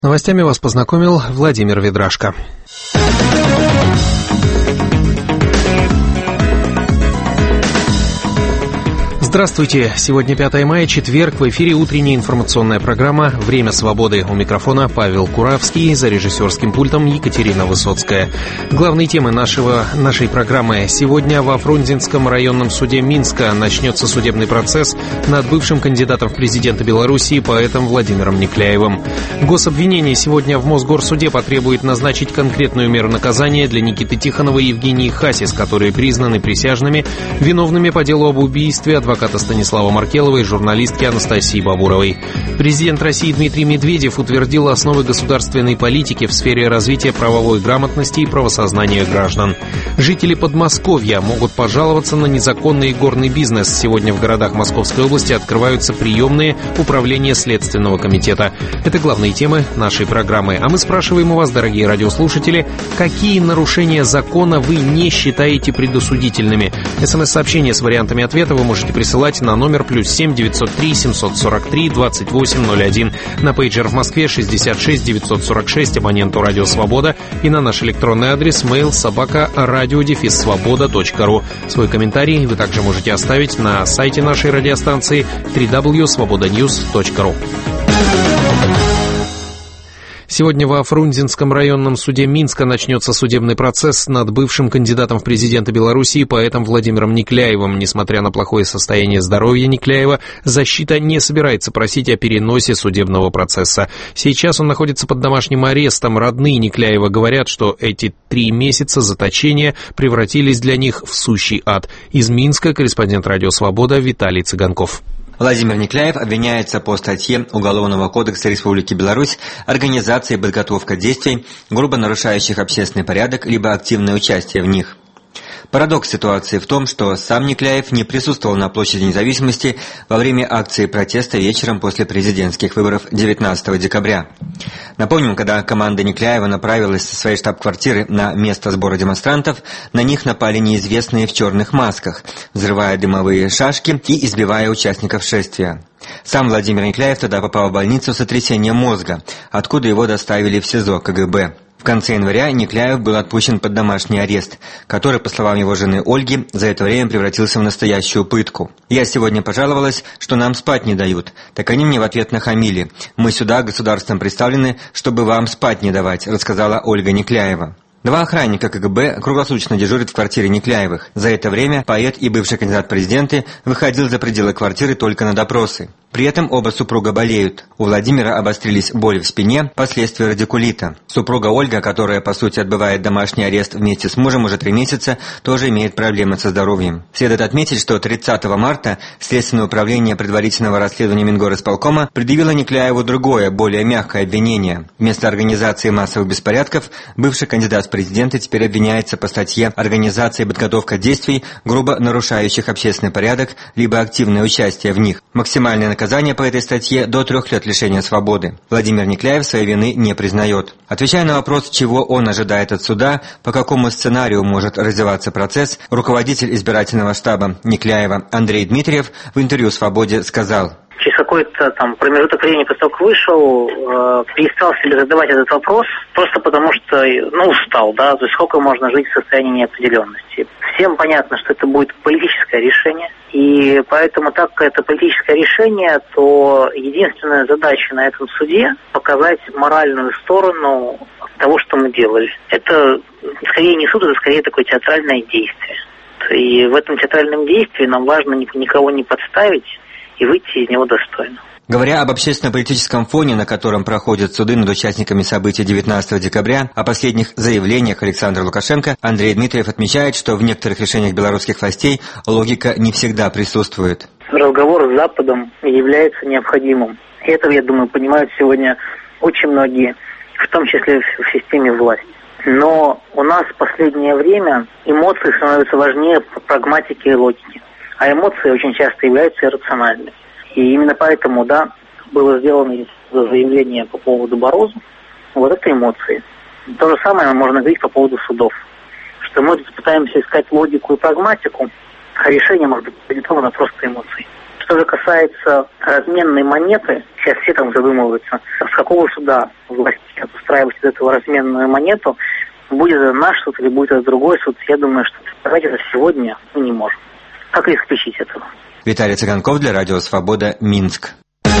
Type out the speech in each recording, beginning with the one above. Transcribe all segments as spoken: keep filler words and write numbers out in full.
Новостями вас познакомил Владимир Ведрашко. Здравствуйте! Сегодня пятое мая, четверг, в эфире утренняя информационная программа «Время свободы». У микрофона Павел Куравский, за режиссерским пультом Екатерина Высоцкая. Главные темы нашего, нашей программы. Сегодня во Фрунзенском районном суде Минска начнется судебный процесс над бывшим кандидатом в президенты Белоруссии поэтом Владимиром Некляевым. Гособвинение сегодня в Мосгорсуде потребует назначить конкретную меру наказания для Никиты Тихонова и Евгении Хасис, которые признаны присяжными виновными по делу об убийстве адвоката Станислава Маркелова и журналистки Анастасии Бабуровой. Президент России Дмитрий Медведев утвердил основы государственной политики в сфере развития правовой грамотности и правосознания граждан. Жители Подмосковья могут пожаловаться на незаконный горный бизнес. Сегодня в городах Московской области открываются приемные управления Следственного комитета. Это главные темы нашей программы. А мы спрашиваем у вас, дорогие радиослушатели, какие нарушения закона вы не считаете предосудительными? СМС-сообщение с вариантами ответа вы можете присылать на номер плюс семь девятьсот три семьсот сорок три двадцать восемь ноль один, на пейджер в Москве шестьдесят шесть девятьсот сорок шесть, абоненту Радио Свобода, и на наш электронный адрес mail собака радио дефис свобода точка ру. Свой комментарий вы также можете оставить на сайте нашей радиостанции дабл ю дабл ю дабл ю точка свобода ньюс точка ру. Сегодня во Фрунзенском районном суде Минска начнется судебный процесс над бывшим кандидатом в президенты Белоруссии поэтом Владимиром Некляевым. Несмотря на плохое состояние здоровья Некляева, защита не собирается просить о переносе судебного процесса. Сейчас он находится под домашним арестом. Родные Некляева говорят, что эти три месяца заточения превратились для них в сущий ад. Из Минска корреспондент Радио Свобода Виталий Цыганков. Владимир Некляев обвиняется по статье Уголовного кодекса Республики Беларусь «Организация и подготовка действий, грубо нарушающих общественный порядок, либо активное участие в них». Парадокс ситуации в том, что сам Некляев не присутствовал на площади Независимости во время акции протеста вечером после президентских выборов девятнадцатого декабря. Напомним, когда команда Некляева направилась со своей штаб-квартиры на место сбора демонстрантов, на них напали неизвестные в черных масках, взрывая дымовые шашки и избивая участников шествия. Сам Владимир Некляев тогда попал в больницу с сотрясением мозга, откуда его доставили в СИЗО КГБ. В конце января Некляев был отпущен под домашний арест, который, по словам его жены Ольги, за это время превратился в настоящую пытку. «Я сегодня пожаловалась, что нам спать не дают. Так они мне в ответ нахамили. Мы сюда государством представлены, чтобы вам спать не давать», — рассказала Ольга Некляева. Два охранника КГБ круглосуточно дежурят в квартире Некляевых. За это время поэт и бывший кандидат в президенты выходил за пределы квартиры только на допросы. При этом оба супруга болеют. У Владимира обострились боли в спине, последствия радикулита. Супруга Ольга, которая, по сути, отбывает домашний арест вместе с мужем уже три месяца, тоже имеет проблемы со здоровьем. Следует отметить, что тридцатого марта Следственное управление предварительного расследования Мингорисполкома предъявило Некляеву другое, более мягкое обвинение. Вместо организации массовых беспорядков бывший кандидат в президенты теперь обвиняется по статье «Организация и подготовка действий, грубо нарушающих общественный порядок, либо активное участие в них». Максимальное наказание по этой статье до трех лет лишения свободы. Владимир Некляев своей вины не признает. Отвечая на вопрос, чего он ожидает от суда, по какому сценарию может развиваться процесс, руководитель избирательного штаба Некляева Андрей Дмитриев в интервью «Свободе» сказал: через какой-то там промежуток времени, после того, как вышел, э, перестал себе задавать этот вопрос, просто потому что, ну, устал, да, то есть сколько можно жить в состоянии неопределенности. Всем понятно, что это будет политическое решение, и поэтому, так как это политическое решение, то единственная задача на этом суде — показать моральную сторону того, что мы делали. Это скорее не суд, это скорее такое театральное действие. И в этом театральном действии нам важно никого не подставить и выйти из него достойно. Говоря об общественно-политическом фоне, на котором проходят суды над участниками событий девятнадцатого декабря, о последних заявлениях Александра Лукашенко, Андрей Дмитриев отмечает, что в некоторых решениях белорусских властей логика не всегда присутствует. Разговор с Западом является необходимым. И это, я думаю, понимают сегодня очень многие, в том числе в системе власти. Но у нас в последнее время эмоции становятся важнее прагматики и логики. А эмоции очень часто являются иррациональными. И именно поэтому, да, было сделано заявление по поводу Барозу. Вот это эмоции. То же самое можно говорить по поводу судов. Что мы пытаемся искать логику и прагматику, а решение может быть продиктовано просто эмоцией. Что же касается разменной монеты, сейчас все там задумываются, с какого суда власть начнет устраивать из этого разменную монету, будет это наш суд или будет это другой суд, я думаю, что давайте это сегодня мы не можем. Как исключить этого? Виталий Цыганков для Радио Свобода, Минск.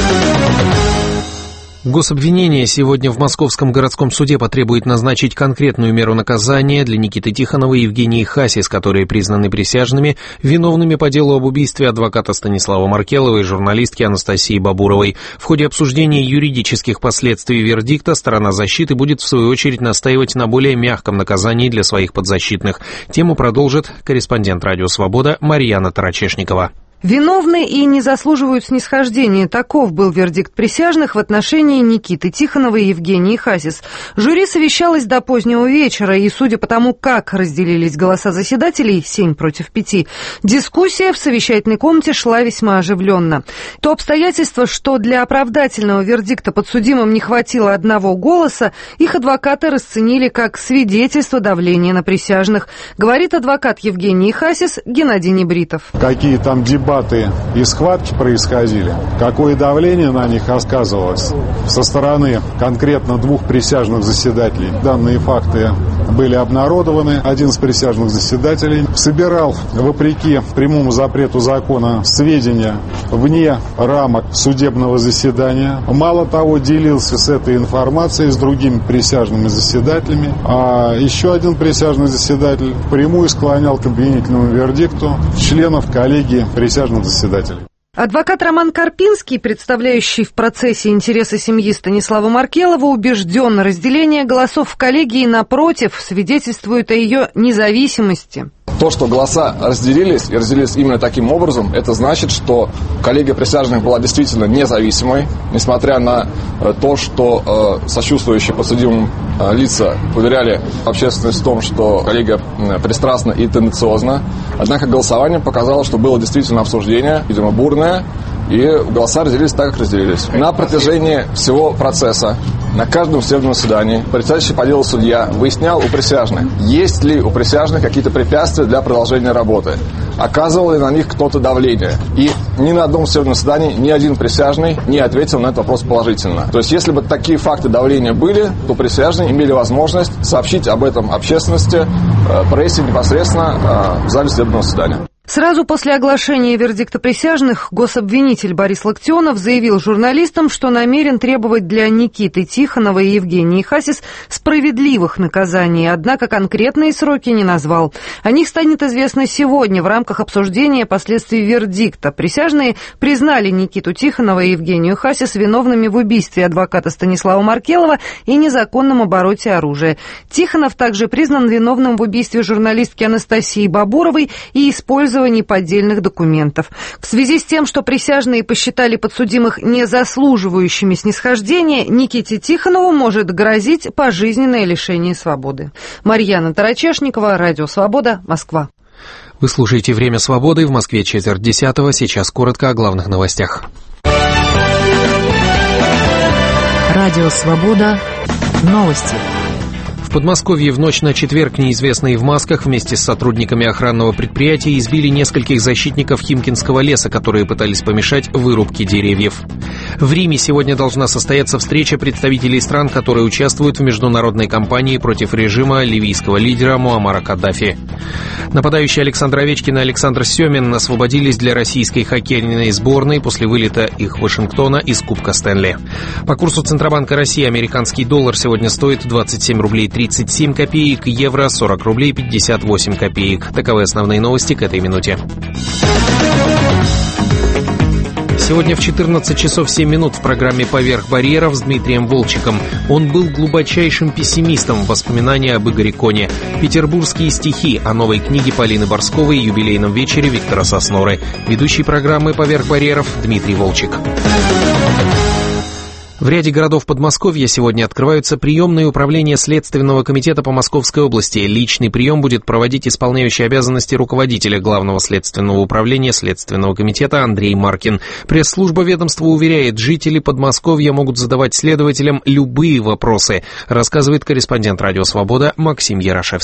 Гособвинение сегодня в Московском городском суде потребует назначить конкретную меру наказания для Никиты Тихонова и Евгении Хасис, которые признаны присяжными, виновными по делу об убийстве адвоката Станислава Маркелова и журналистки Анастасии Бабуровой. В ходе обсуждения юридических последствий вердикта сторона защиты будет в свою очередь настаивать на более мягком наказании для своих подзащитных. Тему продолжит корреспондент Радио Свобода Марьяна Тарачешникова. Виновны и не заслуживают снисхождения. Таков был вердикт присяжных в отношении Никиты Тихонова и Евгении Хасис. Жюри совещалось до позднего вечера, и, судя по тому, как разделились голоса заседателей, семь против пяти, дискуссия в совещательной комнате шла весьма оживленно. То обстоятельство, что для оправдательного вердикта подсудимым не хватило одного голоса, их адвокаты расценили как свидетельство давления на присяжных, говорит адвокат Евгении Хасис Геннадий Небритов. Какие там дебаты и схватки происходили, какое давление на них оказывалось со стороны конкретно двух присяжных заседателей. Данные факты были обнародованы. Один из присяжных заседателей собирал, вопреки прямому запрету закона, сведения вне рамок судебного заседания. Мало того, делился с этой информацией с другими присяжными заседателями. А еще один присяжный заседатель впрямую склонял к обвинительному вердикту членов коллегии присяжных заседателей. Адвокат Роман Карпинский, представляющий в процессе интересы семьи Станислава Маркелова, убежден, разделение голосов в коллегии, напротив, свидетельствует о ее независимости. То, что голоса разделились, и разделились именно таким образом, это значит, что коллегия присяжных была действительно независимой, несмотря на то, что э, сочувствующие подсудимым э, лица уверяли общественность в том, что коллегия пристрастна и тенденциозна. Однако голосование показало, что было действительно обсуждение, видимо, бурное, и голоса разделились так, как разделились. На протяжении всего процесса, на каждом судебном заседании, председатель по делу судья выяснял у присяжных, есть ли у присяжных какие-то препятствия для продолжения работы, оказывал ли на них кто-то давление. И ни на одном судебном заседании ни один присяжный не ответил на этот вопрос положительно. То есть, если бы такие факты давления были, то присяжные имели возможность сообщить об этом общественности, прессе непосредственно в зале судебного заседания. Сразу после оглашения вердикта присяжных гособвинитель Борис Локтионов заявил журналистам, что намерен требовать для Никиты Тихонова и Евгении Хасис справедливых наказаний, однако конкретные сроки не назвал. О них станет известно сегодня в рамках обсуждения последствий вердикта. Присяжные признали Никиту Тихонова и Евгению Хасис виновными в убийстве адвоката Станислава Маркелова и незаконном обороте оружия. Тихонов также признан виновным в убийстве журналистки Анастасии Бабуровой и использовании поддельных документов. В связи с тем, что присяжные посчитали подсудимых не заслуживающими снисхождения, Никите Тихонову может грозить пожизненное лишение свободы. Марьяна Тарачешникова, Радио Свобода, Москва. Вы слушаете «Время свободы», в Москве четверть десятого. Сейчас коротко о главных новостях. Радио Свобода. Новости. В Подмосковье в ночь на четверг неизвестные в масках вместе с сотрудниками охранного предприятия избили нескольких защитников Химкинского леса, которые пытались помешать вырубке деревьев. В Риме сегодня должна состояться встреча представителей стран, которые участвуют в международной кампании против режима ливийского лидера Муаммара Каддафи. Нападающие Александр Овечкин и Александр Семин освободились для российской хоккейной сборной после вылета их Вашингтона из Кубка Стэнли. По курсу Центробанка России американский доллар сегодня стоит двадцать семь рублей тридцать семь копеек, евро сорок рублей пятьдесят восемь копеек. Таковы основные новости к этой минуте. Сегодня в четырнадцать часов семь минут в программе «Поверх барьеров» с Дмитрием Волчиком. Он был глубочайшим пессимистом в воспоминания об Игоре Коне. Петербургские стихи о новой книге Полины Борсковой и юбилейном вечере Виктора Сосноры. Ведущий программы «Поверх барьеров» Дмитрий Волчик. В ряде городов Подмосковья сегодня открываются приемные управления Следственного комитета по Московской области. Личный прием будет проводить исполняющий обязанности руководителя Главного следственного управления Следственного комитета Андрей Маркин. Пресс-служба ведомства уверяет, жители Подмосковья могут задавать следователям любые вопросы, рассказывает корреспондент Радио Свобода Максим Ярошевский.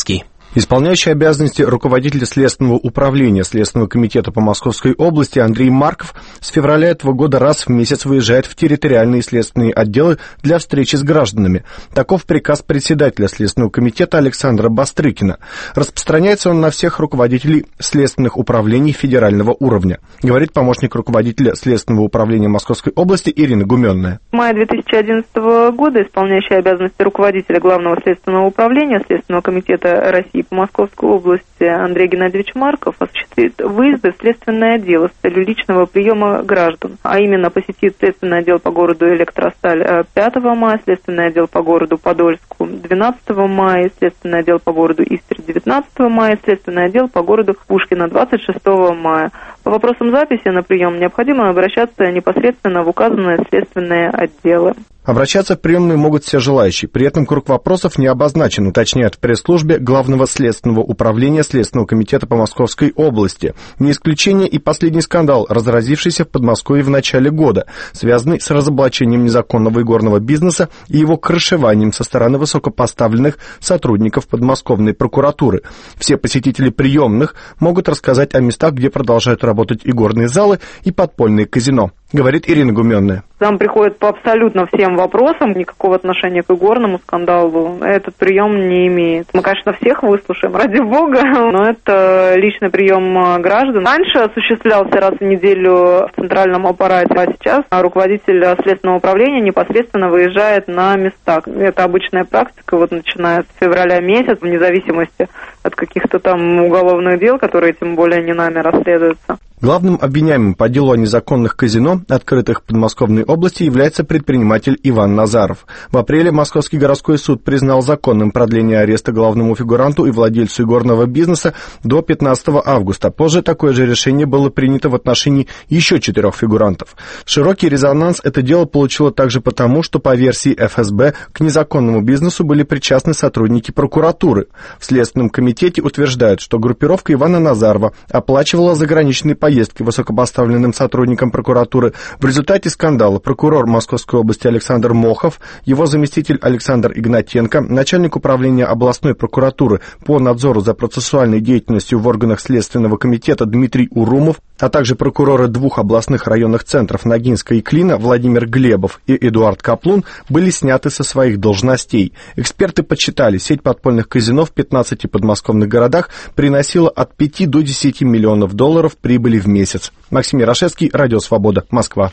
Исполняющий обязанности руководителя Следственного управления Следственного комитета по Московской области Андрей Марков с февраля этого года раз в месяц выезжает в территориальные следственные отделы для встречи с гражданами. Таков приказ председателя Следственного комитета Александра Бастрыкина. Распространяется он на всех руководителей следственных управлений федерального уровня, говорит помощник руководителя Следственного управления Московской области Ирина Гуменная. В мае две тысячи одиннадцатого года исполняющий обязанности руководителя Главного следственного управления Следственного комитета России по Московской области Андрей Геннадьевич Марков осуществит выезды в следственное отдело с целью личного приема граждан, а именно посетит следственный отдел по городу Электросталь пятого мая, следственный отдел по городу Подольску двенадцатого мая, следственный отдел по городу Истре девятнадцатого мая, следственный отдел по городу Пушкино двадцать шестого мая. По вопросам записи на прием необходимо обращаться непосредственно в указанные следственные отделы. Обращаться в приемную могут все желающие. При этом круг вопросов не обозначен, уточняют в пресс-службе Главного следственного управления Следственного комитета по Московской области. Не исключение и последний скандал, разразившийся в Подмосковье в начале года, связанный с разоблачением незаконного игорного бизнеса и его крышеванием со стороны высокопоставленных сотрудников подмосковной прокуратуры. Все посетители приемных могут рассказать о местах, где продолжают работать игорные залы и подпольные казино, говорит Ирина Гуменная. Зам приходит по абсолютно всем вопросам, никакого отношения к игорному скандалу этот прием не имеет. Мы, конечно, всех выслушаем, ради бога, но это личный прием граждан. Раньше осуществлялся раз в неделю в центральном аппарате, а сейчас руководитель следственного управления непосредственно выезжает на места. Это обычная практика, вот начиная с февраля месяца, вне зависимости от каких-то там уголовных дел, которые тем более не нами расследуются. Главным обвиняемым по делу о незаконных казино, открытых в Подмосковной области, является предприниматель Иван Назаров. В апреле Московский городской суд признал законным продление ареста главному фигуранту и владельцу игорного бизнеса до пятнадцатого августа. Позже такое же решение было принято в отношении еще четырех фигурантов. Широкий резонанс это дело получило также потому, что по версии эф эс бэ к незаконному бизнесу были причастны сотрудники прокуратуры. В Следственном комитете утверждают, что группировка Ивана Назарова оплачивала заграничные поездки поездки высокопоставленным сотрудникам прокуратуры. В результате скандала прокурор Московской области Александр Мохов, его заместитель Александр Игнатенко, начальник управления областной прокуратуры по надзору за процессуальной деятельностью в органах Следственного комитета Дмитрий Урумов, а также прокуроры двух областных районных центров Ногинска и Клина Владимир Глебов и Эдуард Каплун были сняты со своих должностей. Эксперты подсчитали, сеть подпольных казино в пятнадцати подмосковных городах приносила от пяти до десяти миллионов долларов прибыли в месяц. Максим Ярошевский, Радио Свобода, Москва.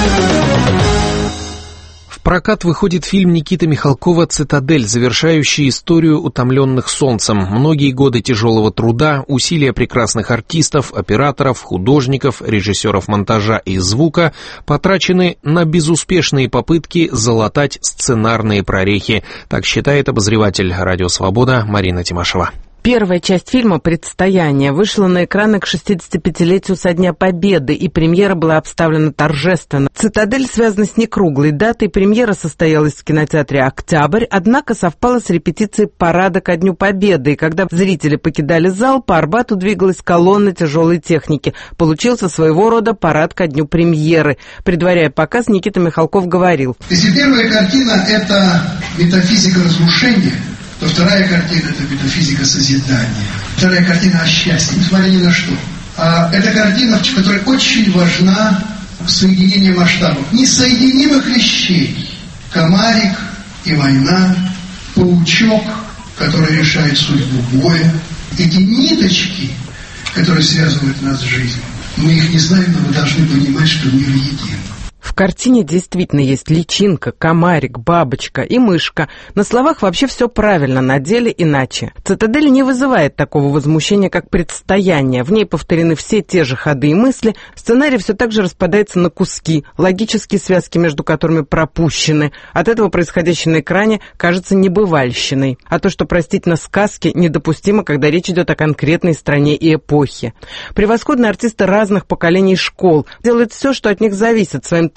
В прокат выходит фильм Никиты Михалкова «Цитадель», завершающий историю утомленных солнцем. Многие годы тяжелого труда, усилия прекрасных артистов, операторов, художников, режиссеров монтажа и звука потрачены на безуспешные попытки залатать сценарные прорехи. Так считает обозреватель «Радио Свобода» Марина Тимашева. Первая часть фильма «Предстояние» вышла на экраны к шестидесятипятилетию со Дня Победы, и премьера была обставлена торжественно. «Цитадель» связана с некруглой датой. Премьера состоялась в кинотеатре «Октябрь», однако совпала с репетицией парада ко Дню Победы, и когда зрители покидали зал, по Арбату двигалась колонна тяжелой техники. Получился своего рода парад ко Дню премьеры. Предваряя показ, Никита Михалков говорил: «Если первая картина – это метафизика разрушения, то вторая картина – это метафизика созидания. Вторая картина о счастье, несмотря ни на что. А это картина, в которой очень важна соединение масштабов. Несоединимых вещей. Комарик и война, паучок, который решает судьбу боя. Эти ниточки, которые связывают нас с жизнью, мы их не знаем, но мы должны понимать, что мир един. В картине действительно есть личинка, комарик, бабочка и мышка. На словах вообще все правильно, на деле иначе. «Цитадель» не вызывает такого возмущения, как «Предстояние». В ней повторены все те же ходы и мысли. Сценарий все так же распадается на куски, логические связки между которыми пропущены. От этого происходящее на экране кажется небывальщиной. А то, что простительно сказки, недопустимо, когда речь идет о конкретной стране и эпохе. Превосходные артисты разных поколений школ делают все, что от них зависит, своим талантом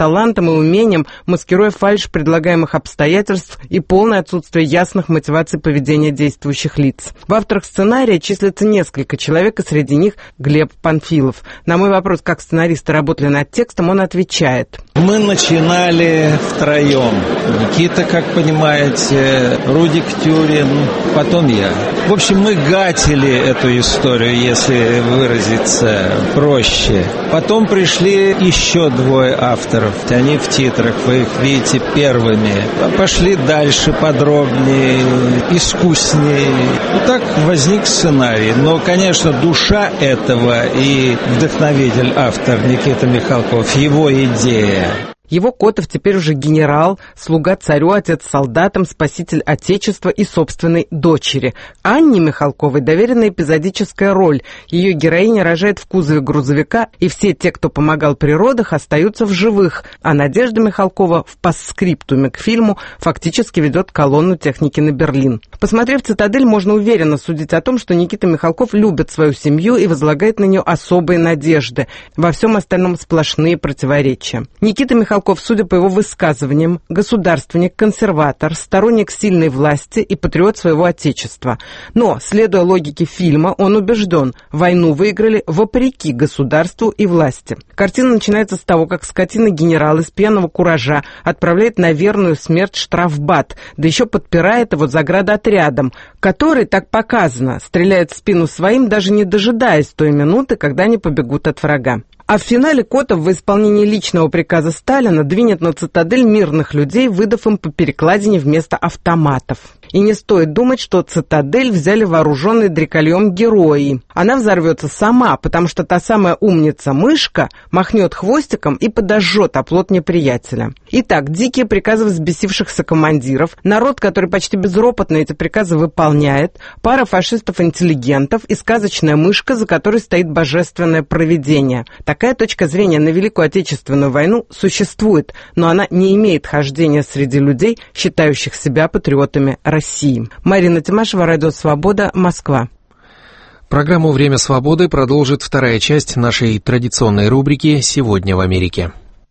талантом и умением, маскируя фальшь предлагаемых обстоятельств и полное отсутствие ясных мотиваций поведения действующих лиц. В авторах сценария числится несколько человек, и среди них Глеб Панфилов. На мой вопрос, как сценаристы работали над текстом, он отвечает. Мы начинали втроем. Никита, как понимаете, Рудик Тюрин, потом я. В общем, мы гатили эту историю, если выразиться проще. Потом пришли еще двое авторов. Они в титрах, вы их видите первыми. Пошли дальше, подробнее, искуснее. Вот так возник сценарий. Но, конечно, душа этого и вдохновитель, автор Никита Михалков, его идея. Его Котов теперь уже генерал, слуга царю, отец солдатам, спаситель Отечества и собственной дочери. Анне Михалковой доверена эпизодическая роль. Ее героиня рожает в кузове грузовика, и все те, кто помогал при родах, остаются в живых. А Надежда Михалкова в постскриптуме к фильму фактически ведет колонну техники на Берлин. Посмотрев «Цитадель», можно уверенно судить о том, что Никита Михалков любит свою семью и возлагает на нее особые надежды. Во всем остальном сплошные противоречия. Никита Михалков, судя по его высказываниям, государственник, консерватор, сторонник сильной власти и патриот своего отечества. Но, следуя логике фильма, он убежден, войну выиграли вопреки государству и власти. Картина начинается с того, как скотина-генерал из пьяного куража отправляет на верную смерть штрафбат, да еще подпирает его заградотрядом, который, так показано, стреляет в спину своим, даже не дожидаясь той минуты, когда они побегут от врага. А в финале Котов в исполнении личного приказа Сталина двинет на «Цитадель» мирных людей, выдав им по перекладине вместо автоматов. И не стоит думать, что «Цитадель» взяли вооруженные дрекольем герои. Она взорвется сама, потому что та самая умница-мышка махнет хвостиком и подожжет оплот неприятеля. Итак, дикие приказы взбесившихся командиров, народ, который почти безропотно эти приказы выполняет, пара фашистов-интеллигентов и сказочная мышка, за которой стоит божественное провидение. Такая точка зрения на Великую Отечественную войну существует, но она не имеет хождения среди людей, считающих себя патриотами России. Марина Тимашева, Радио Свобода, Москва. Программу «Время свободы» продолжит вторая часть нашей традиционной рубрики «Сегодня в Америке».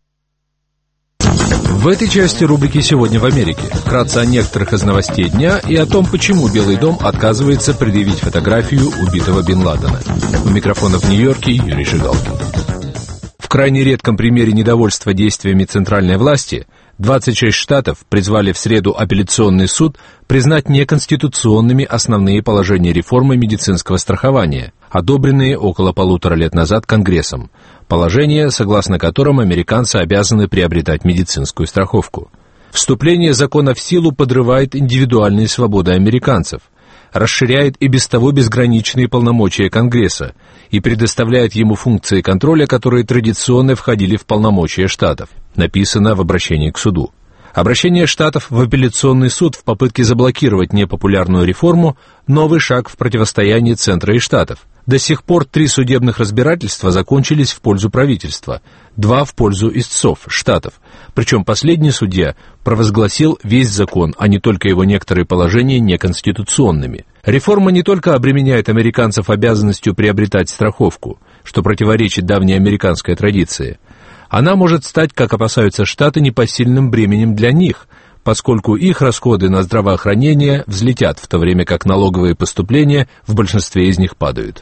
В этой части рубрики «Сегодня в Америке» вкратце о некоторых из новостей дня и о том, почему Белый дом отказывается предъявить фотографию убитого Бен Ладена. У микрофона в Нью-Йорке Юрий Жигалкин. В крайне редком примере недовольства действиями центральной власти двадцать шесть штатов призвали в среду апелляционный суд признать неконституционными основные положения реформы медицинского страхования, одобренные около полутора лет назад Конгрессом, положения, согласно которым американцы обязаны приобретать медицинскую страховку. Вступление закона в силу подрывает индивидуальные свободы американцев, расширяет и без того безграничные полномочия Конгресса и предоставляет ему функции контроля, которые традиционно входили в полномочия штатов, написано в обращении к суду. Обращение штатов в апелляционный суд в попытке заблокировать непопулярную реформу – новый шаг в противостоянии центра и штатов. До сих пор три судебных разбирательства закончились в пользу правительства, два в пользу истцов, штатов. Причем последний судья провозгласил весь закон, а не только его некоторые положения неконституционными. Реформа не только обременяет американцев обязанностью приобретать страховку, что противоречит давней американской традиции. Она может стать, как опасаются штаты, непосильным бременем для них, поскольку их расходы на здравоохранение взлетят, в то время как налоговые поступления в большинстве из них падают.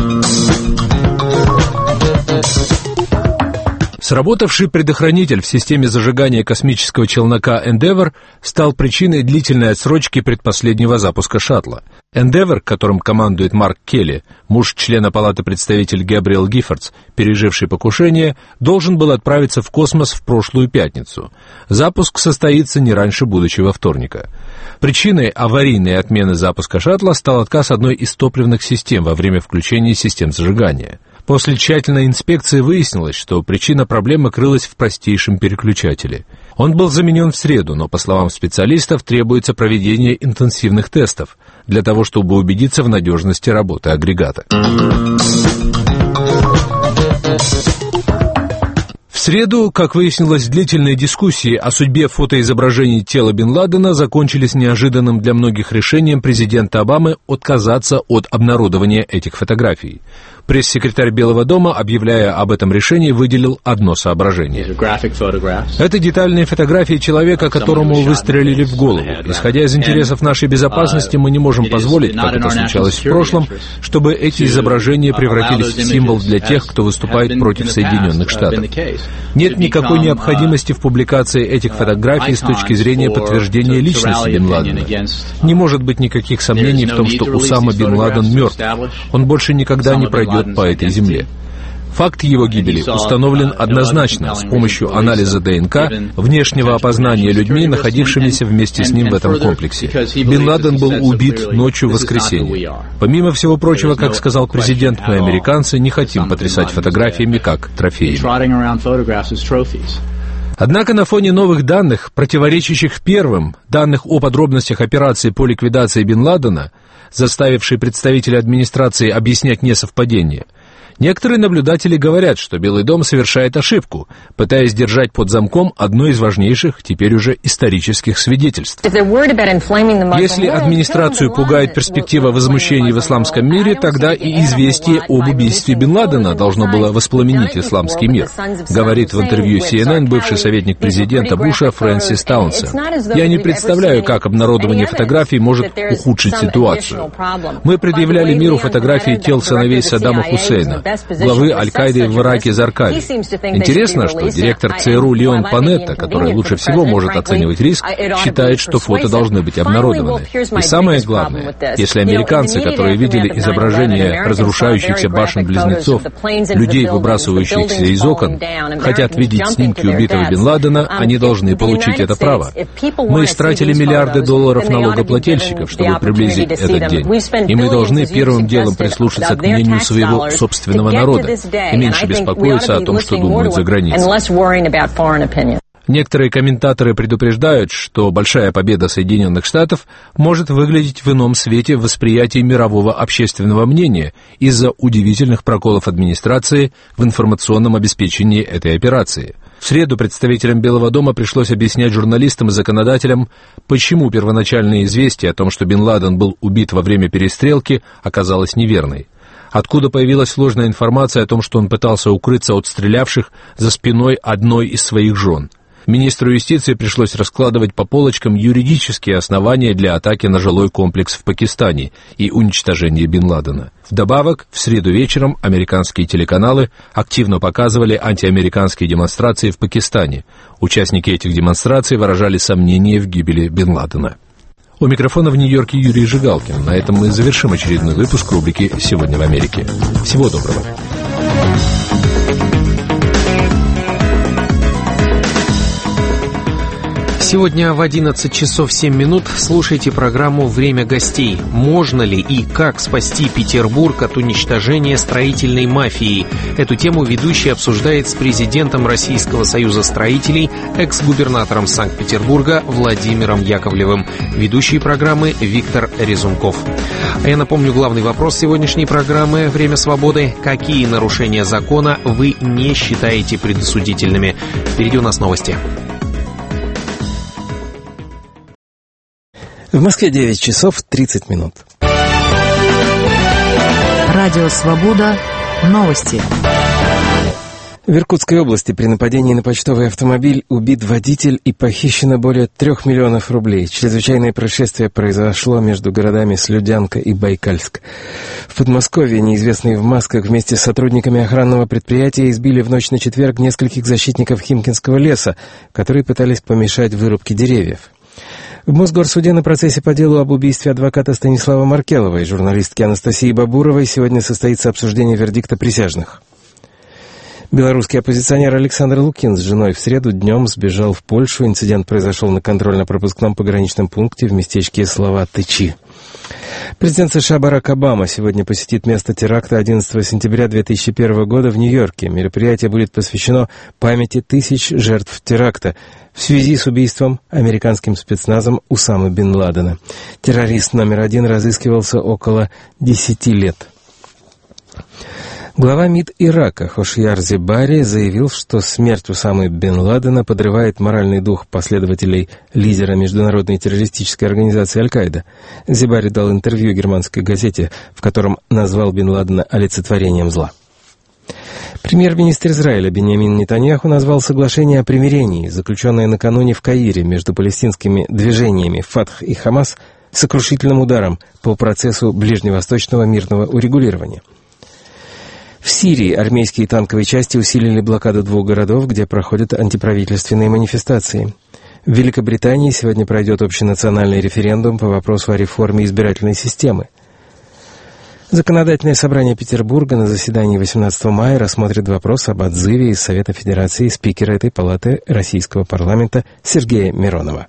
Сработавший предохранитель в системе зажигания космического челнока Endeavour стал причиной длительной отсрочки предпоследнего запуска шаттла. Endeavour, которым командует Марк Келли, муж члена Палаты представителей Габриэл Гиффордс, переживший покушение, должен был отправиться в космос в прошлую пятницу. Запуск состоится не раньше будущего вторника. Причиной аварийной отмены запуска шаттла стал отказ одной из топливных систем во время включения систем зажигания. После тщательной инспекции выяснилось, что причина проблемы крылась в простейшем переключателе. Он был заменен в среду, но, по словам специалистов, требуется проведение интенсивных тестов для того, чтобы убедиться в надежности работы агрегата. В среду, как выяснилось, длительные дискуссии о судьбе фотоизображений тела Бен Ладена закончились неожиданным для многих решением президента Обамы отказаться от обнародования этих фотографий. Пресс-секретарь Белого дома, объявляя об этом решении, выделил одно соображение. Это детальные фотографии человека, которому выстрелили в голову. Исходя из интересов нашей безопасности, мы не можем позволить, как это случалось в прошлом, чтобы эти изображения превратились в символ для тех, кто выступает против Соединенных Штатов. Нет никакой необходимости в публикации этих фотографий с точки зрения подтверждения личности Бин Ладена. Не может быть никаких сомнений в том, что Усама Бин Ладен мертв. Он больше никогда не пройдет по этой земле. Факт его гибели установлен однозначно с помощью анализа ДНК, внешнего опознания людьми, находившимися вместе с ним в этом комплексе. Бин Ладен был убит ночью в воскресенье. Помимо всего прочего, как сказал президент, мы, американцы, не хотим потрясать фотографиями как трофеями. Однако на фоне новых данных, противоречащих первым, данных о подробностях операции по ликвидации Бин Ладена, заставившей представителей администрации объяснять несовпадение, некоторые наблюдатели говорят, что Белый дом совершает ошибку, пытаясь держать под замком одно из важнейших, теперь уже исторических свидетельств. Если администрацию пугает перспектива возмущений в исламском мире, тогда и известие об убийстве Бин Ладена должно было воспламенить исламский мир, говорит в интервью си эн эн бывший советник президента Буша Фрэнсис Таунсенд. Я не представляю, как обнародование фотографий может ухудшить ситуацию. Мы предъявляли миру фотографии тел сыновей Саддама Хусейна, главы Аль-Каиды в Ираке Заркави. Интересно, что директор ЦРУ Леон Панетта, который лучше всего может оценивать риск, считает, что фото должны быть обнародованы. И самое главное, если американцы, которые видели изображения разрушающихся башен-близнецов, людей, выбрасывающихся из окон, хотят видеть снимки убитого Бин Ладена, они должны получить это право. Мы истратили миллиарды долларов налогоплательщиков, чтобы приблизить этот день. И мы должны первым делом прислушаться к мнению своего собственного народа и меньше беспокоиться о том, что думают за границей. Некоторые комментаторы предупреждают, что большая победа Соединенных Штатов может выглядеть в ином свете в восприятии мирового общественного мнения из-за удивительных проколов администрации в информационном обеспечении этой операции. В среду представителям Белого дома пришлось объяснять журналистам и законодателям, почему первоначальное известие о том, что Бин Ладен был убит во время перестрелки, оказалось неверной. Откуда появилась ложная информация о том, что он пытался укрыться от стрелявших за спиной одной из своих жен. Министру юстиции пришлось раскладывать по полочкам юридические основания для атаки на жилой комплекс в Пакистане и уничтожения Бин Ладена. Вдобавок, в среду вечером американские телеканалы активно показывали антиамериканские демонстрации в Пакистане. Участники этих демонстраций выражали сомнения в гибели Бин Ладена. У микрофона в Нью-Йорке Юрий Жигалкин. На этом мы завершим очередной выпуск рубрики «Сегодня в Америке». Всего доброго. Сегодня в одиннадцать часов семь минут слушайте программу «Время гостей». Можно ли и как спасти Петербург от уничтожения строительной мафии? Эту тему ведущий обсуждает с президентом Российского союза строителей, экс-губернатором Санкт-Петербурга Владимиром Яковлевым. Ведущий программы Виктор Резунков. А я напомню главный вопрос сегодняшней программы «Время свободы». Какие нарушения закона вы не считаете предосудительными? Впереди у нас новости. В Москве девять часов тридцать минут. Радио «Свобода». Новости. В Иркутской области при нападении на почтовый автомобиль убит водитель и похищено более трех миллионов рублей. Чрезвычайное происшествие произошло между городами Слюдянка и Байкальск. В Подмосковье неизвестные в масках вместе с сотрудниками охранного предприятия избили в ночь на четверг нескольких защитников Химкинского леса, которые пытались помешать вырубке деревьев. В Мосгорсуде на процессе по делу об убийстве адвоката Станислава Маркелова и журналистки Анастасии Бабуровой сегодня состоится обсуждение вердикта присяжных. Белорусский оппозиционер Александр Лукин с женой в среду днем сбежал в Польшу. Инцидент произошел на контрольно-пропускном пограничном пункте в местечке Слова-Тычи. Президент США Барак Обама сегодня посетит место теракта одиннадцатого сентября две тысячи первого года в Нью-Йорке. Мероприятие будет посвящено памяти тысяч жертв теракта в связи с убийством американским спецназом Усамы бин Ладена. Террорист номер один разыскивался около десяти лет. Глава МИД Ирака Хошьяр Зебари заявил, что смерть Усамы бен Ладена подрывает моральный дух последователей лидера международной террористической организации Аль-Каида. Зебари дал интервью германской газете, в котором назвал бен Ладена олицетворением зла. Премьер-министр Израиля Биньямин Нетаньяху назвал соглашение о примирении, заключенное накануне в Каире между палестинскими движениями Фатх и Хамас, сокрушительным ударом по процессу ближневосточного мирного урегулирования. В Сирии армейские танковые части усилили блокаду двух городов, где проходят антиправительственные манифестации. В Великобритании сегодня пройдет общенациональный референдум по вопросу о реформе избирательной системы. Законодательное собрание Петербурга на заседании восемнадцатого мая рассмотрит вопрос об отзыве из Совета Федерации спикера этой палаты российского парламента Сергея Миронова.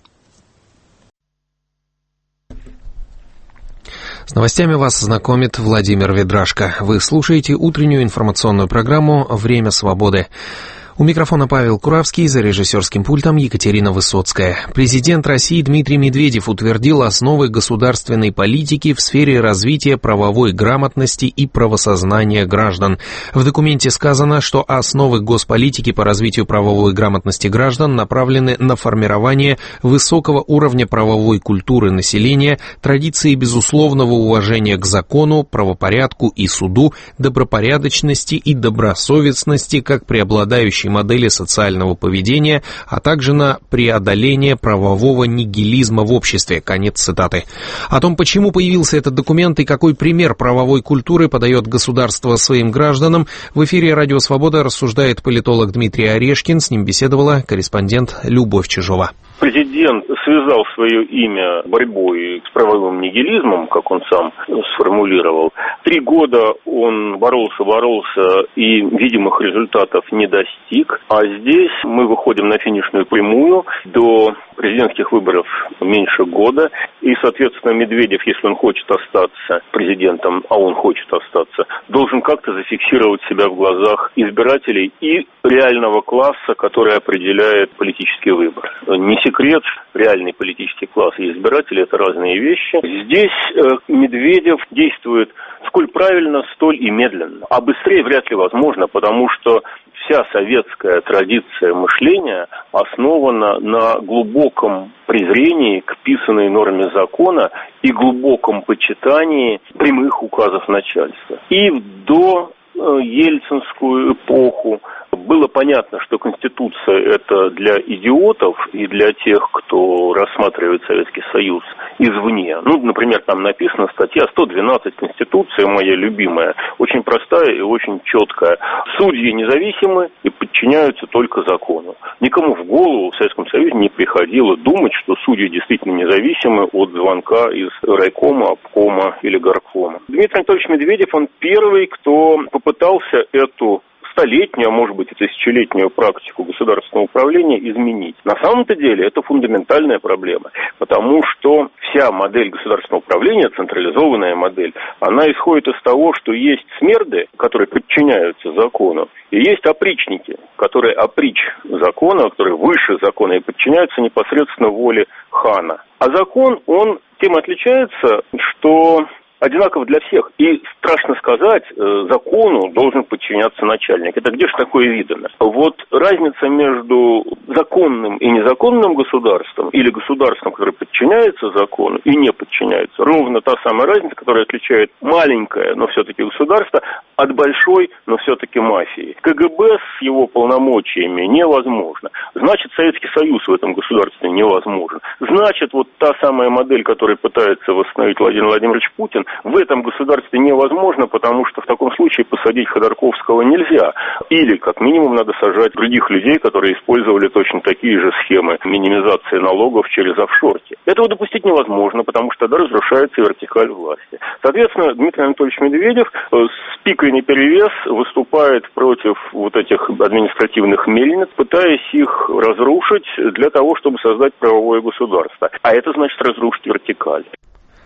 С новостями вас знакомит Владимир Ведрашко. Вы слушаете утреннюю информационную программу «Время свободы». У микрофона Павел Куравский, за режиссерским пультом Екатерина Высоцкая. Президент России Дмитрий Медведев утвердил основы государственной политики в сфере развития правовой грамотности и правосознания граждан. В документе сказано, что основы госполитики по развитию правовой грамотности граждан направлены на формирование высокого уровня правовой культуры населения, традиции безусловного уважения к закону, правопорядку и суду, добропорядочности и добросовестности как преобладающей модели социального поведения, а также на преодоление правового нигилизма в обществе. Конец цитаты. О том, почему появился этот документ и какой пример правовой культуры подает государство своим гражданам, в эфире «Радио Свобода» рассуждает политолог Дмитрий Орешкин. С ним беседовала корреспондент Любовь Чижова. Президент связал свое имя борьбой с правовым нигилизмом, как он сам сформулировал. Три года он боролся, боролся и видимых результатов не достиг. А здесь мы выходим на финишную прямую. До президентских выборов меньше года. И, соответственно, Медведев, если он хочет остаться президентом, а он хочет остаться, должен как-то зафиксировать себя в глазах избирателей и реального класса, который определяет политический выбор. Не секрет, реальный политический класс и избиратели – это разные вещи. Здесь э, Медведев действует сколь правильно, столь и медленно. А быстрее вряд ли возможно, потому что вся советская традиция мышления основана на глубоком презрении к писанной норме закона и глубоком почитании прямых указов начальства. И до ельцинскую эпоху было понятно, что Конституция – это для идиотов и для тех, кто рассматривает Советский Союз извне. Ну, например, там написана статья сто двенадцать Конституции, моя любимая, очень простая и очень четкая. Судьи независимы и подчиняются только закону. Никому в голову в Советском Союзе не приходило думать, что судьи действительно независимы от звонка из райкома, обкома или горкома. Дмитрий Анатольевич Медведев, он первый, кто попытался эту столетнюю, а может быть и тысячелетнюю практику государственного управления изменить. На самом-то деле это фундаментальная проблема, потому что вся модель государственного управления, централизованная модель, она исходит из того, что есть смерды, которые подчиняются закону, и есть опричники, которые оприч закона, которые выше закона и подчиняются непосредственно воле хана. А закон, он тем отличается, что одинаков для всех. И, страшно сказать, закону должен подчиняться начальник. Это где же такое видано? Вот разница между законным и незаконным государством или государством, которое подчиняется закону и не подчиняется, ровно та самая разница, которая отличает маленькое, но все-таки государство от большой, но все-таки мафии. КГБ с его полномочиями невозможно. Значит, Советский Союз в этом государстве невозможен. Значит, вот та самая модель, которую пытается восстановить Владимир Владимирович Путин, в этом государстве невозможно, потому что в таком случае посадить Ходорковского нельзя. Или, как минимум, надо сажать других людей, которые использовали точно такие же схемы минимизации налогов через офшорки. Этого допустить невозможно, потому что тогда разрушается вертикаль власти. Соответственно, Дмитрий Анатольевич Медведев с пикой наперевес выступает против вот этих административных мельниц, пытаясь их разрушить для того, чтобы создать правовое государство. А это значит разрушить вертикаль.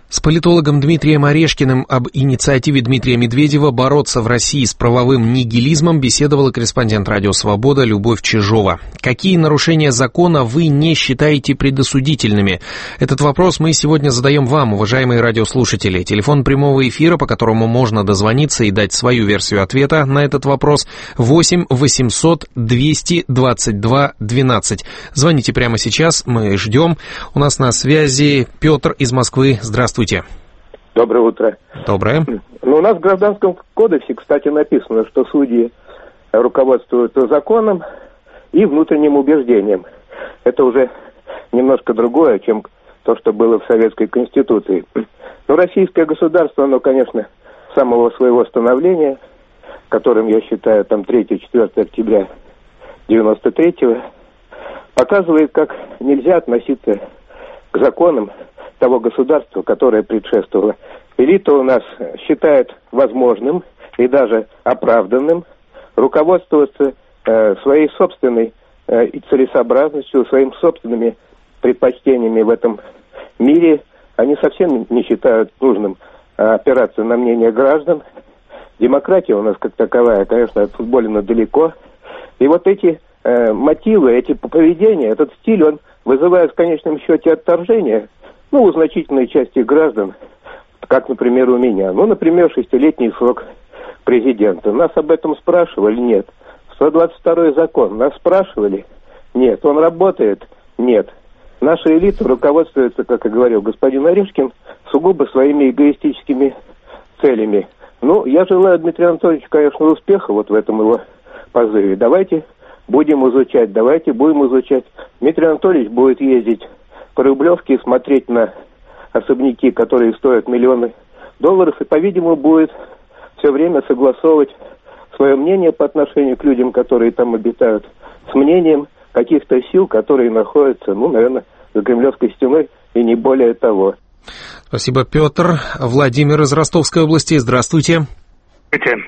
С политологом Дмитрием Орешкиным об инициативе Дмитрия Медведева бороться в России с правовым нигилизмом беседовала корреспондент «Радио Свобода» Любовь Чижова. Какие нарушения закона вы не считаете предосудительными? Этот вопрос мы сегодня задаем вам, уважаемые радиослушатели. Телефон прямого эфира, по которому можно дозвониться и дать свою версию ответа на этот вопрос, восемь восемьсот двести двадцать два двенадцать. Звоните прямо сейчас, мы ждем. У нас на связи Петр из Москвы. Здравствуйте. Доброе утро. Доброе. Ну, у нас в Гражданском кодексе, кстати, написано, что судьи руководствуются законом и внутренним убеждением. Это уже немножко другое, чем то, что было в Советской Конституции. Но российское государство, оно, конечно, с самого своего становления, которым я считаю там третьего-четвёртого октября девяносто третьего, показывает, как нельзя относиться к законам того государства, которое предшествовало. Элита у нас считает возможным и даже оправданным руководствоваться э, своей собственной э, целесообразностью, своими собственными предпочтениями в этом мире. Они совсем не считают нужным э, опираться на мнение граждан. Демократия у нас как таковая, конечно, отфутболена далеко. И вот эти э, мотивы, эти поведения, этот стиль, он вызывает в конечном счете отторжение, ну, у значительной части граждан, как, например, у меня. Ну, например, шестилетний срок президента. Нас об этом спрашивали? Нет. сто двадцать второй закон. Нас спрашивали? Нет. Он работает? Нет. Наша элита руководствуется, как и говорил господин Орешкин, сугубо своими эгоистическими целями. Ну, я желаю Дмитрию Анатольевичу, конечно, успеха вот в этом его позыве. Давайте будем изучать, давайте будем изучать. Дмитрий Анатольевич будет ездить по Рублевке и смотреть на особняки, которые стоят миллионы долларов, и, по-видимому, будет все время согласовывать свое мнение по отношению к людям, которые там обитают, с мнением каких-то сил, которые находятся, ну, наверное, за Кремлевской стеной, и не более того. Спасибо, Петр. Владимир из Ростовской области. Здравствуйте. Здравствуйте.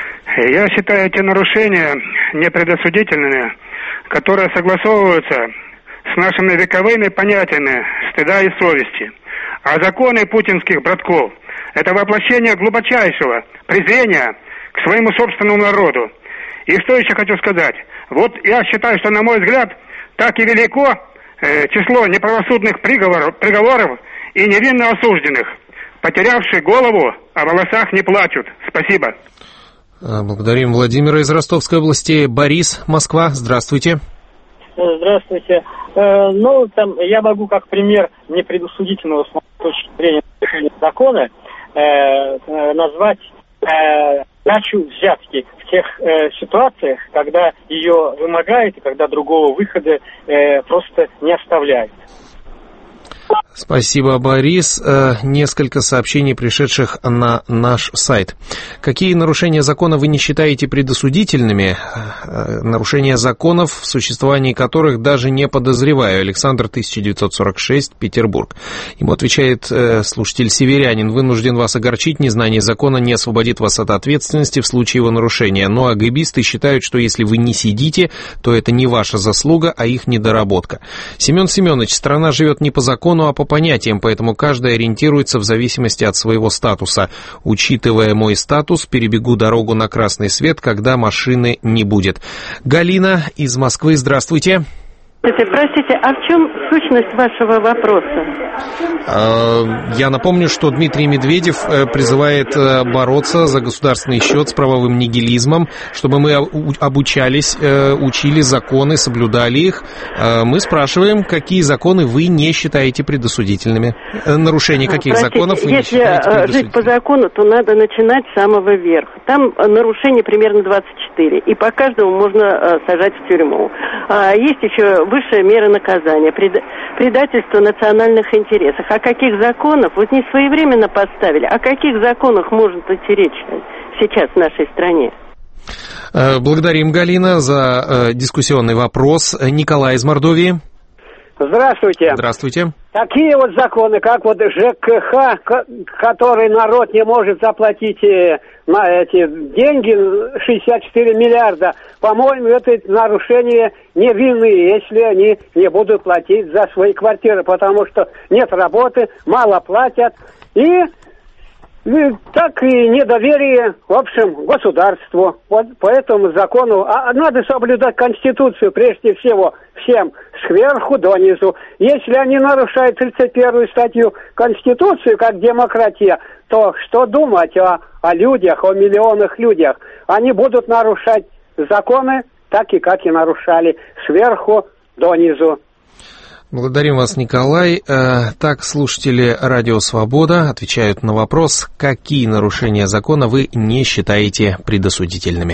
Я считаю эти нарушения непредосудительными, которые согласовываются с нашими вековыми понятиями стыда и совести. А законы путинских братков – это воплощение глубочайшего презрения к своему собственному народу. И что еще хочу сказать? Вот я считаю, что, на мой взгляд, так и велико э, число неправосудных приговоров, приговоров и невинно осужденных. Потерявшие голову, о волосах не плачут. Спасибо. Благодарим Владимира из Ростовской области. Борис, Москва. Здравствуйте. Здравствуйте. Э, ну, там я могу как пример непредусудительного с моей точки зрения закона э, э, назвать э, дачу взятки в тех э, ситуациях, когда ее вымогают и когда другого выхода э, просто не оставляют. Спасибо, Борис. Несколько сообщений, пришедших на наш сайт. Какие нарушения закона вы не считаете предосудительными? Нарушения законов, в существовании которых даже не подозреваю. Александр, тысяча девятьсот сорок шесть, Петербург. Ему отвечает слушатель Северянин. Вынужден вас огорчить, незнание закона не освободит вас от ответственности в случае его нарушения. Но агибисты считают, что если вы не сидите, то это не ваша заслуга, а их недоработка. Семен Семенович, страна живет не по закону, а по понятиям, поэтому каждый ориентируется в зависимости от своего статуса. Учитывая мой статус, перебегу дорогу на красный свет, когда машины не будет. Галина из Москвы, здравствуйте. Простите, а в чем сущность вашего вопроса? Я напомню, что Дмитрий Медведев призывает бороться за государственный счет с правовым нигилизмом, чтобы мы обучались, учили законы, соблюдали их. Мы спрашиваем, какие законы вы не считаете предосудительными? Нарушение каких Простите, законов вы не считаете предосудительными? Если жить по закону, то надо начинать с самого верха. Там нарушений примерно двадцать четыре, и по каждому можно сажать в тюрьму. Есть еще высшая мера наказания, предательство национальных интересов. О каких законах, вот не своевременно поставили, о каких законах может идти речь сейчас в нашей стране? Благодарим, Галина, за дискуссионный вопрос. Николай из Мордовии. Здравствуйте. Здравствуйте. Такие вот законы, как вот ЖКХ, который народ не может заплатить на эти деньги, шестьдесят четыре миллиарда, по-моему, это нарушения невинные, если они не будут платить за свои квартиры, потому что нет работы, мало платят, И, и так и недоверие, в общем, государству, вот по этому закону. А надо соблюдать Конституцию прежде всего всем, сверху донизу. Если они нарушают тридцать первую статью Конституции, как демократия, то что думать о, о людях, о миллионах людях? Они будут нарушать законы, так и как и нарушали, сверху донизу. Благодарим вас, Николай. Так, слушатели Радио Свобода отвечают на вопрос, какие нарушения закона вы не считаете предосудительными.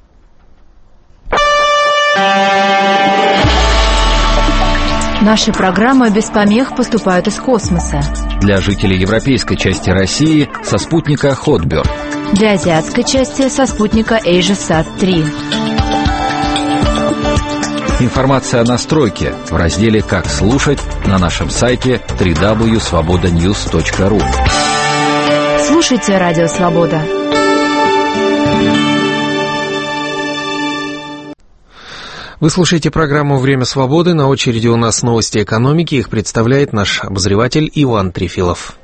Наши программы без помех поступают из космоса. Для жителей европейской части России со спутника Hotbird. Для азиатской части со спутника AsiaSat три. Информация о настройке в разделе «Как слушать» на нашем сайте дабл ю дабл ю дабл ю точка свобода ньюс точка ру. Слушайте Радио Свобода. Вы слушаете программу «Время свободы». На очереди у нас новости экономики. Их представляет наш обозреватель Иван Трефилов.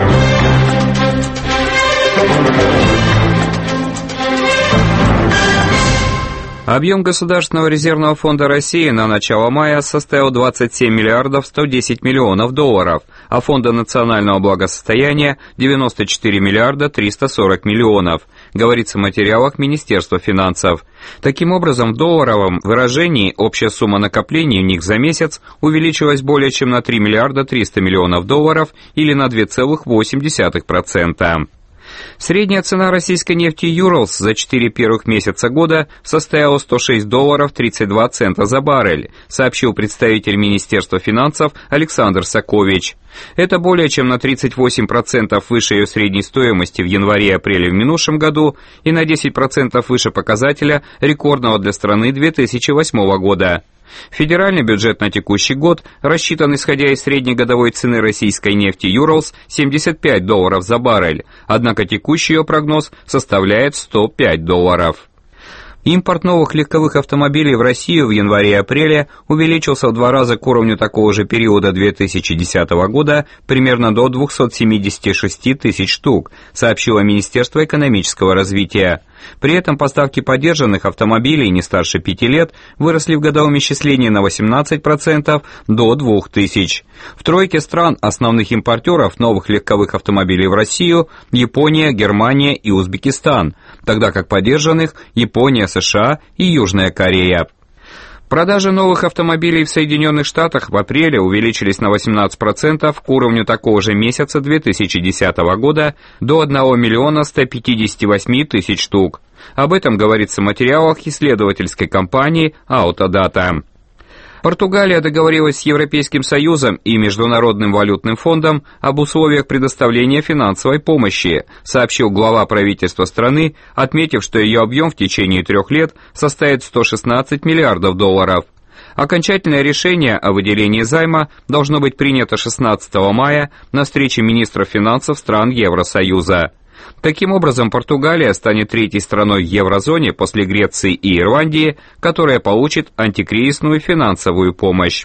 Объем Государственного резервного фонда России на начало мая составил двадцать семь миллиардов сто десять миллионов долларов, а Фонда национального благосостояния – девяносто четыре миллиарда триста сорок миллионов, говорится в материалах Министерства финансов. Таким образом, в долларовом выражении общая сумма накоплений в них за месяц увеличилась более чем на три миллиарда триста миллионов долларов или на два целых восемь десятых процента. Средняя цена российской нефти Urals за четыре первых месяца года составила сто шесть долларов тридцать два цента за баррель, сообщил представитель Министерства финансов Александр Сакович. Это более чем на тридцать восемь процентов выше ее средней стоимости в январе и апреле в минувшем году и на десять процентов выше показателя рекордного для страны две тысячи восьмого года. Федеральный бюджет на текущий год рассчитан, исходя из среднегодовой цены российской нефти Urals, семьдесят пять долларов за баррель, однако текущий ее прогноз составляет сто пять долларов. Импорт новых легковых автомобилей в Россию в январе и апреле увеличился в два раза к уровню такого же периода две тысячи десятого года, примерно до двухсот семидесяти шести тысяч штук, сообщило Министерство экономического развития. При этом поставки подержанных автомобилей не старше пяти лет выросли в годовом исчислении на восемнадцать процентов до двух тысяч. В тройке стран основных импортеров новых легковых автомобилей в Россию – Япония, Германия и Узбекистан, тогда как подержанных – Япония, США и Южная Корея. Продажи новых автомобилей в Соединенных Штатах в апреле увеличились на восемнадцать процентов к уровню такого же месяца две тысячи десятого года до одного миллиона ста пятидесяти восьми тысяч штук. Об этом говорится в материалах исследовательской компании Autodata. Португалия договорилась с Европейским Союзом и Международным валютным фондом об условиях предоставления финансовой помощи, сообщил глава правительства страны, отметив, что ее объем в течение трех лет составит сто шестнадцать миллиардов долларов. Окончательное решение о выделении займа должно быть принято шестнадцатого мая на встрече министров финансов стран Евросоюза. Таким образом, Португалия станет третьей страной в еврозоне после Греции и Ирландии, которая получит антикризисную финансовую помощь.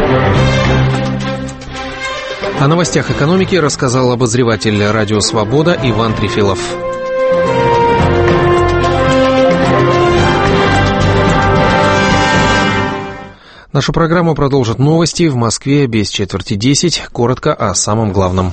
О новостях экономики рассказал обозреватель «Радио Свобода» Иван Трефилов. Нашу программу продолжат новости в Москве без четверти десять. Коротко о самом главном.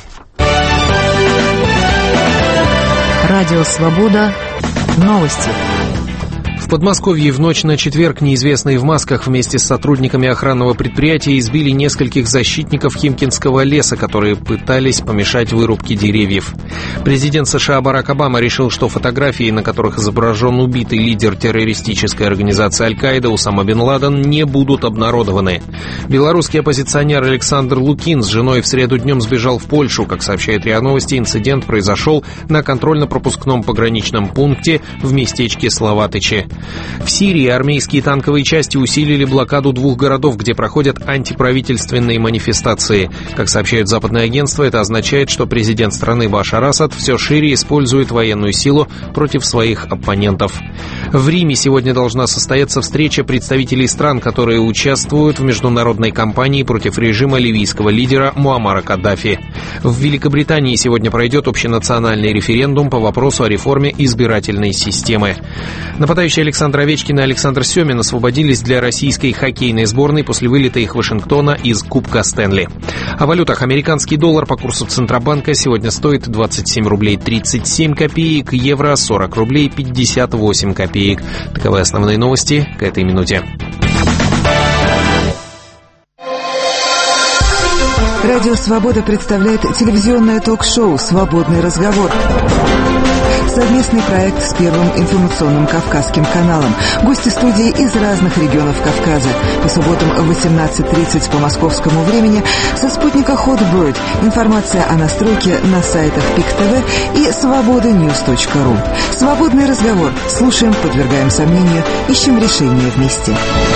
Радио «Свобода». Новости. В Подмосковье в ночь на четверг неизвестные в масках вместе с сотрудниками охранного предприятия избили нескольких защитников Химкинского леса, которые пытались помешать вырубке деревьев. Президент США Барак Обама решил, что фотографии, на которых изображен убитый лидер террористической организации Аль-Каида Усама бен Ладен, не будут обнародованы. Белорусский оппозиционер Александр Лукин с женой в среду днем сбежал в Польшу. Как сообщает РИА Новости, инцидент произошел на контрольно-пропускном пограничном пункте в местечке Словатычи. В Сирии армейские танковые части усилили блокаду двух городов, где проходят антиправительственные манифестации. Как сообщают западные агентства, это означает, что президент страны Башар Асад все шире использует военную силу против своих оппонентов. В Риме сегодня должна состояться встреча представителей стран, которые участвуют в международной кампании против режима ливийского лидера Муаммара Каддафи. В Великобритании сегодня пройдет общенациональный референдум по вопросу о реформе избирательной системы. Нападающие Александр Овечкин и Александр Семин освободились для российской хоккейной сборной после вылета их Вашингтона из Кубка Стэнли. О валютах. Американский доллар по курсу Центробанка сегодня стоит двадцать семь рублей тридцать семь копеек, евро сорок рублей пятьдесят восемь копеек. Таковы основные новости к этой минуте. Радио «Свобода» представляет телевизионное ток-шоу «Свободный разговор». Совместный проект с Первым информационным Кавказским каналом. Гости студии из разных регионов Кавказа. По субботам в восемнадцать тридцать по московскому времени со спутника Hot Bird. Информация о настройке на сайтах пик ТВ и свобода ньюс точка ру. Свободный разговор. Слушаем, подвергаем сомнению, ищем решение вместе.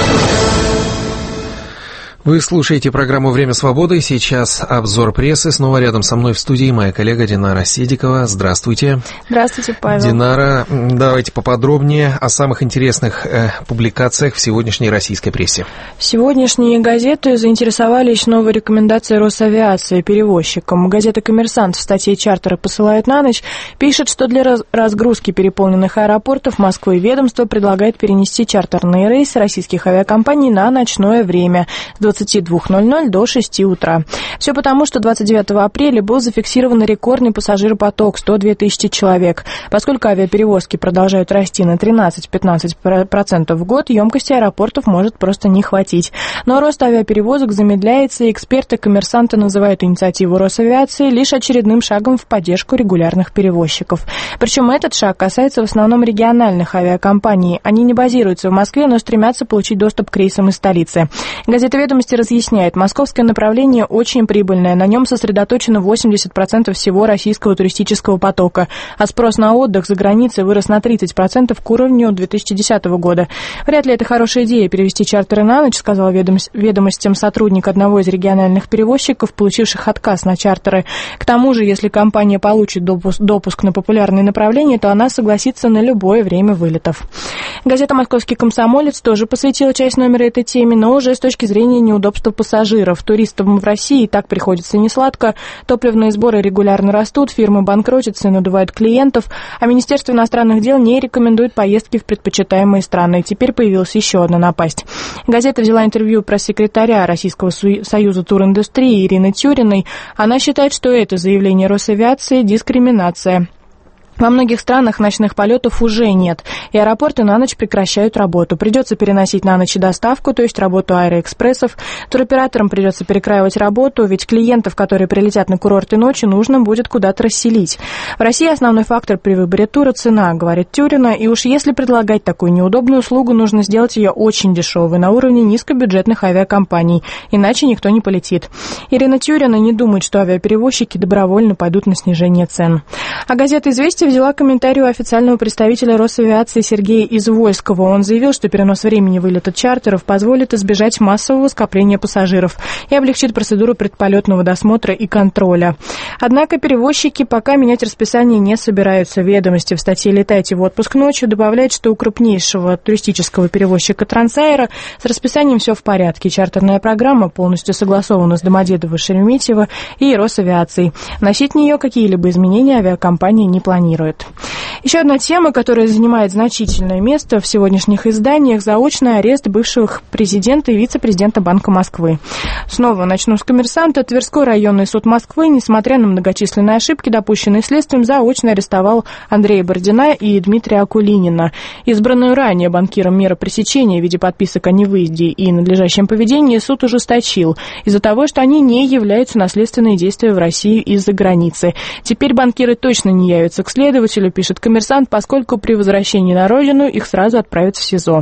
Вы слушаете программу «Время свободы». Сейчас обзор прессы. Снова рядом со мной в студии моя коллега Динара Седикова. Здравствуйте. Здравствуйте, Павел. Динара, давайте поподробнее о самых интересных э, публикациях в сегодняшней российской прессе. Сегодняшние газеты заинтересовались новой рекомендацией Росавиации перевозчикам. Газета «Коммерсант» в статье «Чартеры посылают на ночь» пишет, что для раз- разгрузки переполненных аэропортов Москвы ведомство предлагает перенести чартерные рейсы российских авиакомпаний на ночное время с двадцати двух ноль-ноль до шести утра. Все потому, что двадцать девятого апреля был зафиксирован рекордный пассажиропоток – сто две тысячи человек. Поскольку авиаперевозки продолжают расти на тринадцать-пятнадцать процентов в год, емкости аэропортов может просто не хватить. Но рост авиаперевозок замедляется, и эксперты «Коммерсанта» называют инициативу Росавиации лишь очередным шагом в поддержку регулярных перевозчиков. Причем этот шаг касается в основном региональных авиакомпаний. Они не базируются в Москве, но стремятся получить доступ к рейсам из столицы. Газета «Ведомости» разъясняет, московское направление очень прибыльное, на нем сосредоточено восемьдесят процентов всего российского туристического потока, а спрос на отдых за границей вырос на тридцать процентов к уровню две тысячи десятого года. Вряд ли это хорошая идея перевести чартеры на ночь, сказал ведомостям сотрудник одного из региональных перевозчиков, получивших отказ на чартеры. К тому же, если компания получит допуск, допуск на популярные направления, то она согласится на любое время вылетов. Газета «Московский комсомолец» тоже посвятила часть номера этой теме, но уже с точки зрения неудобства пассажиров. Туристам в России и так приходится несладко. Топливные сборы регулярно растут, фирмы банкротятся и надувают клиентов, а Министерство иностранных дел не рекомендует поездки в предпочитаемые страны. Теперь появилась еще одна напасть. Газета взяла интервью пресс-секретаря Российского союза туриндустрии Ирины Тюриной. Она считает, что это заявление Росавиации – дискриминация. Во многих странах ночных полетов уже нет, и аэропорты на ночь прекращают работу. Придется переносить на ночь доставку, то есть работу аэроэкспрессов. Туроператорам придется перекраивать работу, ведь клиентов, которые прилетят на курорты ночью, нужно будет куда-то расселить. В России основной фактор при выборе тура – цена, говорит Тюрина, и уж если предлагать такую неудобную услугу, нужно сделать ее очень дешевой, на уровне низкобюджетных авиакомпаний, иначе никто не полетит. Ирина Тюрина не думает, что авиаперевозчики добровольно пойдут на снижение цен. А газета «Известия» взяла комментарий у официального представителя Росавиации Сергея Извольского. Он заявил, что перенос времени вылета чартеров позволит избежать массового скопления пассажиров и облегчит процедуру предполетного досмотра и контроля. Однако перевозчики пока менять расписание не собираются. Ведомости в статье «Летайте в отпуск ночью» добавляет, что у крупнейшего туристического перевозчика Трансаэро с расписанием все в порядке. Чартерная программа полностью согласована с Домодедово, Шереметьево и Росавиацией. Вносить в нее какие-либо изменения авиакомпания не планирует. Еще одна тема, которая занимает значительное место в сегодняшних изданиях – заочный арест бывших президента и вице-президента Банка Москвы. Снова начну с «Коммерсанта». Тверской районный суд Москвы, несмотря на многочисленные ошибки, допущенные следствием, заочно арестовал Андрея Бородина и Дмитрия Акулинина. Избранную ранее банкиром меру пресечения в виде подписок о невыезде и надлежащем поведении суд ужесточил из-за того, что они не являются на следственные действия в России из-за границы. Теперь банкиры точно не явятся к следователю, пишет «Коммерсант», поскольку при возвращении на родину их сразу отправят в СИЗО.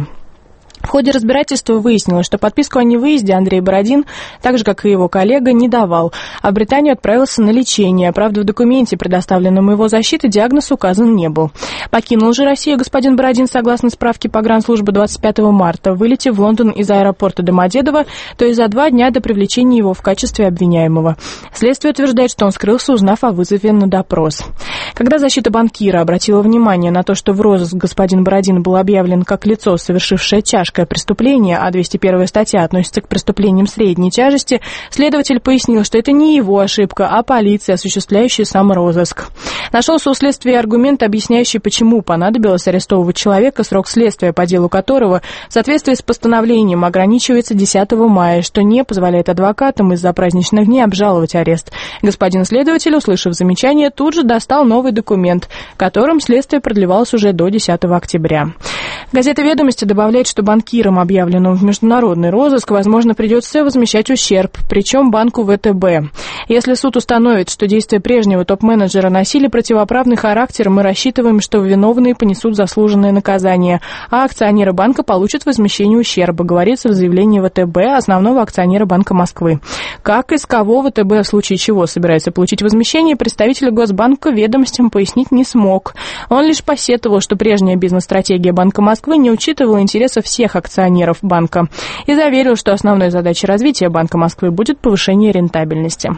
В ходе разбирательства выяснилось, что подписку о невыезде Андрей Бородин, так же, как и его коллега, не давал, а в Британию отправился на лечение. Правда, в документе, предоставленном его защитой, диагноз указан не был. Покинул же Россию господин Бородин, согласно справке погранслужбы, двадцать пятого марта, вылетев в Лондон из аэропорта Домодедово, то есть за два дня до привлечения его в качестве обвиняемого. Следствие утверждает, что он скрылся, узнав о вызове на допрос. Когда защита банкира обратила внимание на то, что в розыск господин Бородин был объявлен как лицо, совершившее тяжкое преступление, а двести первая статья относится к преступлениям средней тяжести, следователь пояснил, что это не его ошибка, а полиция, осуществляющая сам розыск. Нашелся у следствия аргумент, объясняющий, почему понадобилось арестовывать человека, срок следствия по делу которого в соответствии с постановлением ограничивается десятого мая, что не позволяет адвокатам из-за праздничных дней обжаловать арест. Господин следователь, услышав замечание, тут же достал новый документ, которым следствие продлевалось уже до десятого октября. Газета «Ведомости» добавляет, что банкирам, объявленным в международный розыск, возможно, придется возмещать ущерб, причем банку вэ тэ бэ. Если суд установит, что действия прежнего топ-менеджера носили противоправный характер, мы рассчитываем, что виновные понесут заслуженное наказание, а акционеры банка получат возмещение ущерба, говорится в заявлении вэ тэ бэ, основного акционера Банка Москвы. Как и с кого вэ тэ бэ в случае чего собирается получить возмещение, представитель Госбанка «Ведомостям» пояснить не смог. Он лишь посетовал, что прежняя бизнес-стратегия Банка Москвы не учитывала интересов всех акционеров банка и заверил, что основной задачей развития Банка Москвы будет повышение рентабельности.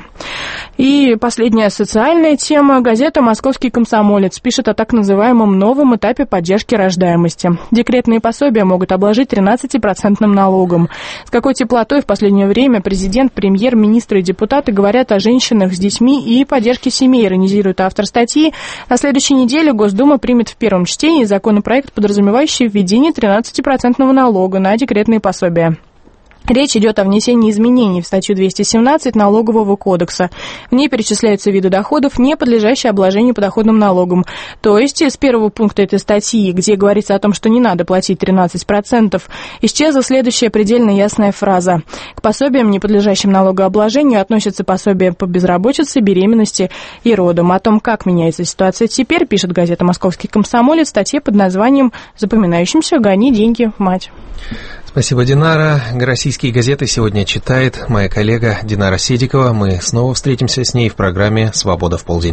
И последняя социальная тема. Газета «Московский комсомолец» пишет о так называемом новом этапе поддержки рождаемости. Декретные пособия могут обложить тринадцатипроцентным налогом. С какой теплотой в последнее время президент, премьер-министр и депутаты говорят о женщинах с детьми и поддержке семей, иронизирует автор статьи. На следующей неделе Госдума примет в первом чтении законопроект, подразумевающий введение тринадцатипроцентного налога на декретные пособия. Речь идет о внесении изменений в статью двести семнадцать Налогового кодекса. В ней перечисляются виды доходов, не подлежащие обложению подоходным налогом. То есть с первого пункта этой статьи, где говорится о том, что не надо платить тринадцать процентов, исчезла следующая предельно ясная фраза. К пособиям, не подлежащим налогообложению, относятся пособия по безработице, беременности и родам. О том, как меняется ситуация теперь, пишет газета «Московский комсомолец» в статье под названием «Запоминающимся «Гони деньги, мать». Спасибо, Динара. Российские газеты сегодня читает моя коллега Динара Седикова. Мы снова встретимся с ней в программе «Свобода в полдень».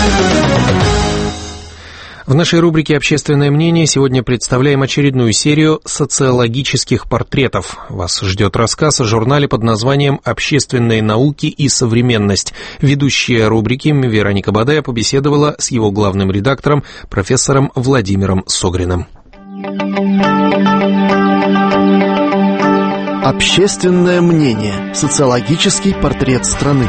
В нашей рубрике «Общественное мнение» сегодня представляем очередную серию социологических портретов. Вас ждет рассказ о журнале под названием «Общественные науки и современность». Ведущая рубрики Вероника Бадая побеседовала с его главным редактором, профессором Владимиром Согриным. Общественное мнение. Социологический портрет страны.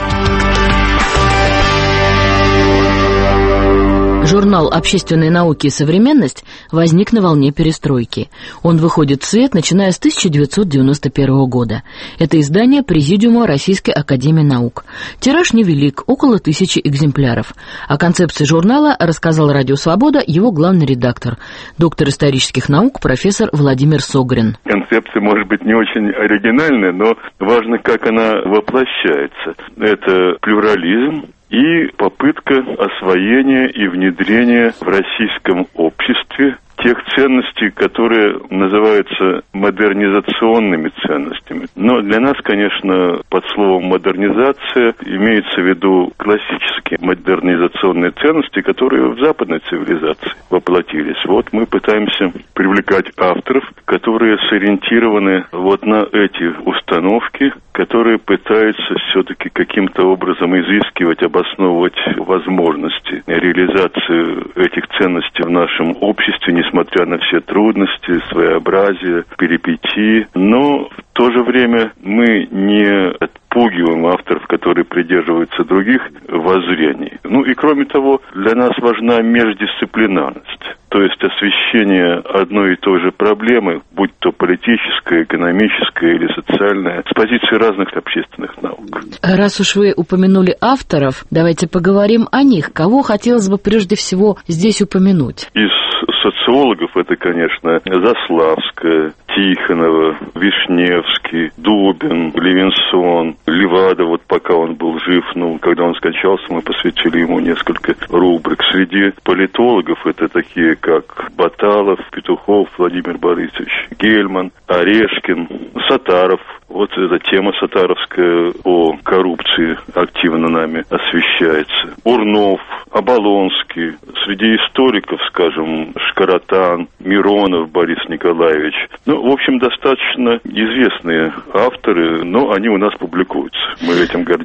Журнал «Общественные науки и современность» возник на волне перестройки. Он выходит в свет, начиная с тысяча девятьсот девяносто первого года. Это издание Президиума Российской академии наук. Тираж невелик, около тысячи экземпляров. О концепции журнала рассказал «Радио Свобода» его главный редактор, доктор исторических наук, профессор Владимир Согрин. Концепция может быть не очень оригинальная, но важно, как она воплощается. Это плюрализм и попытка освоения и внедрения в российском обществе тех ценностей, которые называются модернизационными ценностями. Но для нас, конечно, под словом «модернизация» имеется в виду классические модернизационные ценности, которые в западной цивилизации воплотились. Вот мы пытаемся привлекать авторов, которые сориентированы вот на эти установки, которые пытаются все-таки каким-то образом изыскивать, обосновывать возможности реализации этих ценностей в нашем обществе, несмотря на все трудности, своеобразие, перипетии. Но в то же время мы не отпугиваем авторов, которые придерживаются других воззрений. Ну и кроме того, для нас важна междисциплинарность. То есть освещение одной и той же проблемы, будь то политическая, экономическая или социальная, с позиции разных общественных наук. Раз уж вы упомянули авторов, давайте поговорим о них. Кого хотелось бы прежде всего здесь упомянуть? Из социологов это, конечно, Заславская, Тихонова, Вишневский, Дубин, Левинсон, Левада, вот пока он был жив, ну, когда он скончался, мы посвятили ему несколько рубрик. Среди политологов это такие, как Баталов, Петухов, Владимир Борисович, Гельман, Орешкин, Сатаров. Вот эта тема сатаровская о коррупции активно нами освещается. Урнов, Оболонский. Среди историков, скажем, Шкаратан, Миронов Борис Николаевич. Ну, в общем, достаточно известные авторы, но они у нас публикуются. Мы этим гордимся.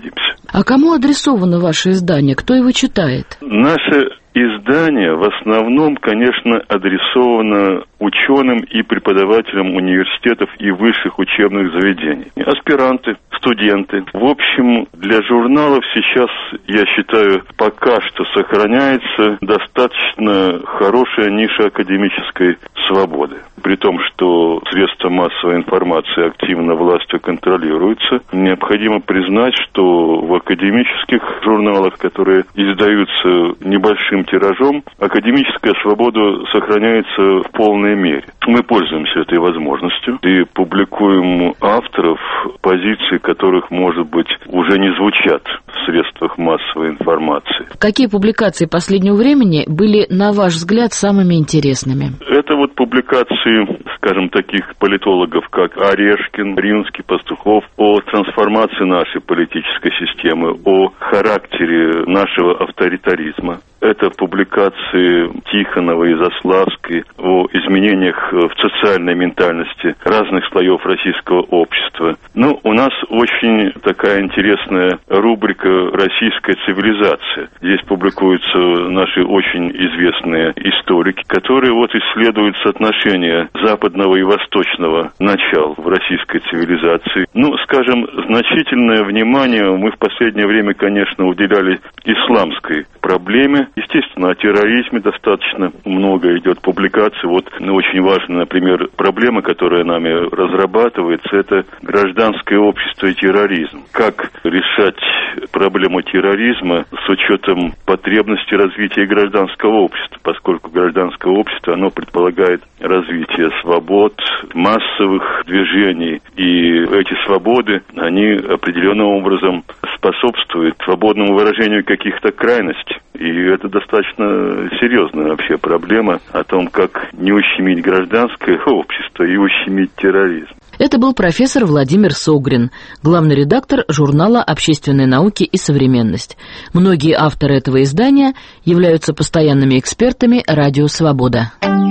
А кому адресовано ваше издание? Кто его читает? Наше издание в основном, конечно, адресовано ученым и преподавателям университетов и высших учебных заведений. Аспиранты, студенты. В общем, для журналов сейчас, я считаю, пока что сохраняется достаточно хорошая ниша академической свободы. При том, что средства массовой информации активно властью контролируются, необходимо признать, что в академических журналах, которые издаются небольшим тиражом, академическая свобода сохраняется в полной мере. Мы пользуемся этой возможностью и публикуем авторов, позиции которых, может быть, уже не звучат в средствах массовой информации. Какие публикации последнего времени были, на ваш взгляд, самыми интересными? Это вот публикации, скажем, таких политологов, как Орешкин, Римский, Пастухов, о трансформации нашей политической системы, о характере нашего авторитаризма. Это публикации Тихонова и Заславской о изменениях в социальной ментальности разных слоев российского общества. Ну, у нас очень такая интересная рубрика «Российская цивилизация». Здесь публикуются наши очень известные историки, которые вот исследуют соотношение западного и восточного начала в российской цивилизации. Ну, скажем, значительное внимание мы в последнее время, конечно, уделяли исламской проблеме. Естественно, о терроризме достаточно много идет публикаций. Вот очень важная, например, проблема, которая нами разрабатывается, это гражданское общество и терроризм. Как решать проблему терроризма с учетом потребностей развития гражданского общества, поскольку гражданское общество, оно предполагает развитие свобод, массовых движений, и эти свободы, они определенным образом способствуют свободному выражению каких-то крайностей. И это достаточно серьезная вообще проблема о том, как не ущемить гражданское общество и ущемить терроризм. Это был профессор Владимир Согрин, главный редактор журнала «Общественные науки и современность». Многие авторы этого издания являются постоянными экспертами «Радио Свобода».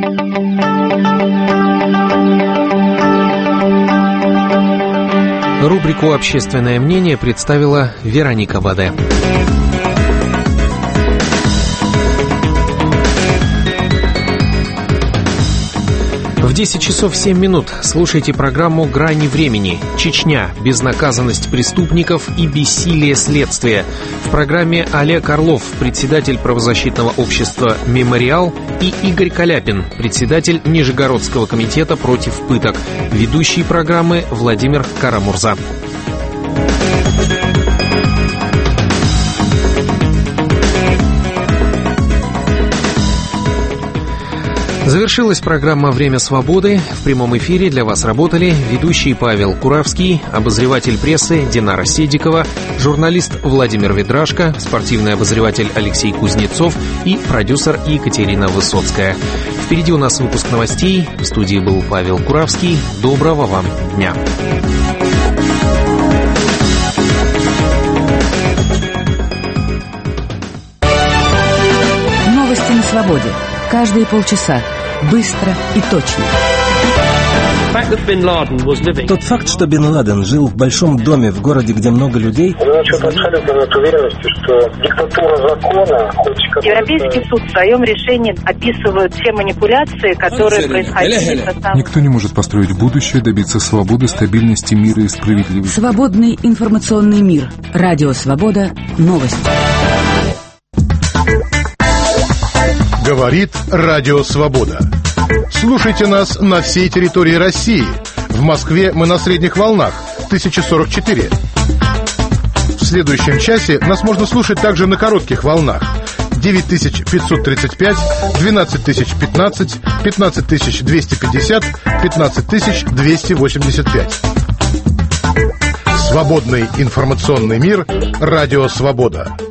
Рубрику «Общественное мнение» представила Вероника Баде. В десять часов семь минут слушайте программу «Грани времени. Чечня. Безнаказанность преступников и бессилие следствия». В программе Олег Орлов, председатель правозащитного общества «Мемориал», и Игорь Каляпин, председатель Нижегородского комитета против пыток. Ведущий программы Владимир Карамурза. Завершилась программа «Время свободы». В прямом эфире для вас работали ведущий Павел Куравский, обозреватель прессы Динара Седикова, журналист Владимир Ведрашко, спортивный обозреватель Алексей Кузнецов и продюсер Екатерина Высоцкая. Впереди у нас выпуск новостей. В студии был Павел Куравский. Доброго вам дня. Новости на свободе. Каждые полчаса. Быстро и точно. Тот факт, что Бен Ладен жил в большом доме в городе, где много людей... Насчет абсолютно нет уверенности, что диктатура закона... Европейский суд в своем решении описывает все манипуляции, которые происходили... Никто не может построить будущее, добиться свободы, стабильности, мира и справедливости. Свободный информационный мир. Радио Свобода. Новости. Говорит Радио Свобода. Слушайте нас на всей территории России. В Москве мы на средних волнах тысяча сорок четыре. В следующем часе нас можно слушать также на коротких волнах девять тысяч пятьсот тридцать пять, двенадцать тысяч пятнадцать, пятнадцать тысяч двести пятьдесят, пятнадцать тысяч двести восемьдесят пять. Свободный информационный мир. Радио Свобода.